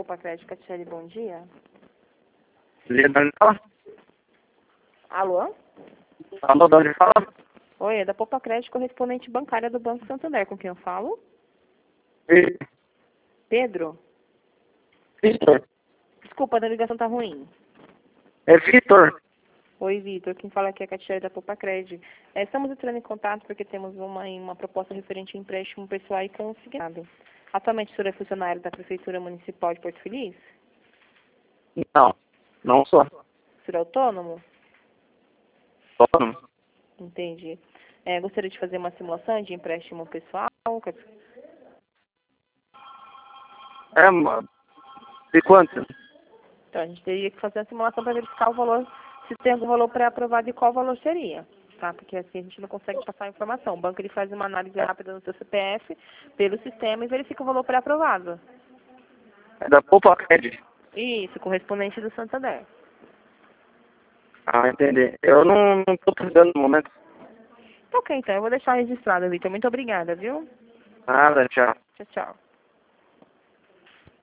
Poupa Crédito, Catiele, bom dia. Leandro, Alô? alô, de onde fala? Oi, é da Poupa Crédito, correspondente bancária do Banco Santander. Com quem eu falo? Pedro? Vitor. Desculpa, a ligação tá ruim. É Vitor. Oi, Vitor. Quem fala aqui é a Catiele da Poupa Crédito. Estamos entrando em contato porque temos uma proposta referente a empréstimo pessoal e consignado. Atualmente, o senhor é funcionário da Prefeitura Municipal de Porto Feliz? Não, não sou. O senhor é autônomo? Autônomo. Entendi. Gostaria de fazer uma simulação de empréstimo pessoal? É, mano. De quanto? Então, a gente teria que fazer a simulação para verificar o valor, se tem algum valor pré-aprovado e qual valor seria, tá? Porque assim a gente não consegue passar a informação. O banco ele faz uma análise rápida no seu CPF, pelo sistema, e verifica o valor pré-aprovado. É da Poupa Crédito. Isso, correspondente do Santander. Ah, entendi. Eu não tô precisando no momento. Ok, então, eu vou deixar registrado, Vitor. Muito obrigada, viu? Nada, tchau. Tchau, tchau.